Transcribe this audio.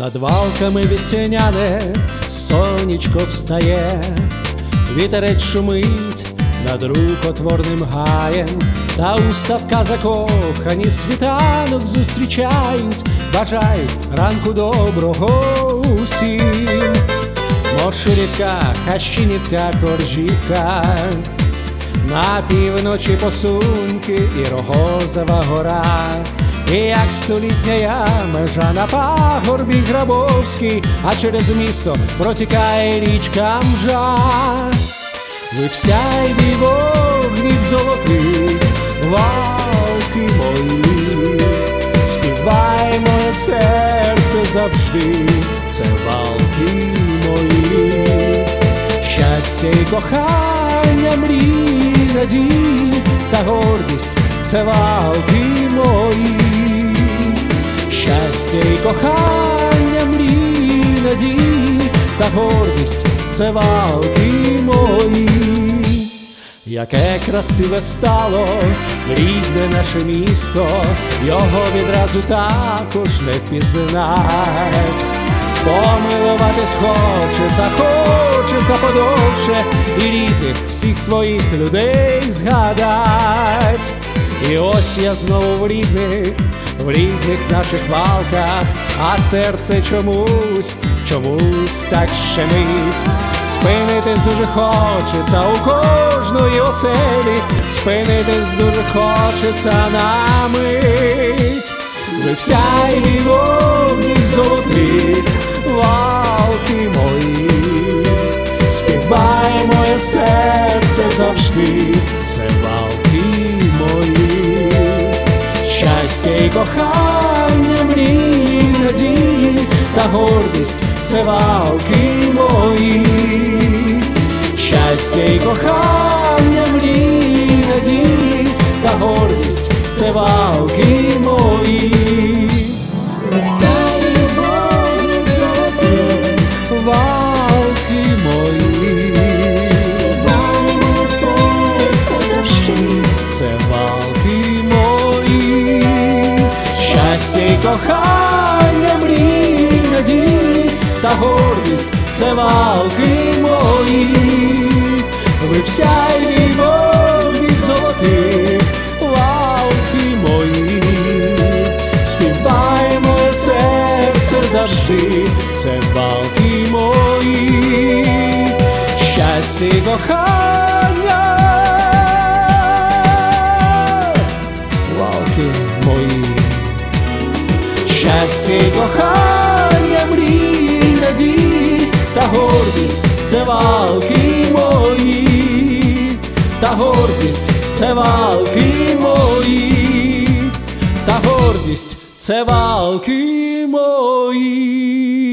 Над валками весняне сонечко встає, вітерець шумить над рукотворним гаєм, та у ставка закохані світанок зустрічають, бажають ранку доброго усім. Мошурівка, Хащинівка, Коржівка, на півночі Посунки і Рогозова гора, і як столітня межа на пагорбі Грабовський, а через місто протікає річка Мжа. Ви в сяйві вогнів золотих, валки мої, співай моє серце завжди, це валки мої. Щастя і кохання, мрії, надії та гордість — це валки мої. Щастя і кохання, мрії, надії та гордість — це валки мої. Яке красиве стало рідне наше місто, його відразу також не впізнать. Помилуватись хочеться подовше, і рідних всіх своїх людей згадать. І ось я знову в рідних наших валках, а серце чомусь так щемить. Спинитись дуже хочеться у кожної оселі, спинитись дуже хочеться на мить. Ви в сяйві вогнів золотих, валки мої, співай моє серце завжди, це валки мої. Щастя і кохання, мрії, надії та гордість — це валки мої. Щастя і кохання, мрії, надії та гордість — це валки мої. Сяйві вогнів золотих, Валки мої, співай моє серце завжди, це валки мої. Щастя і кохання, мрії, надії та гордість — це валки мої. Ви в сяйві вогнів золотих, валки мої, співай моє серце завжди, це валки мої. Щастя і кохання, валки мої. Щастя і кохання, мрії, надії та гордість — це валки мої. Та гордість — це валки мої. Та гордість — це валки мої.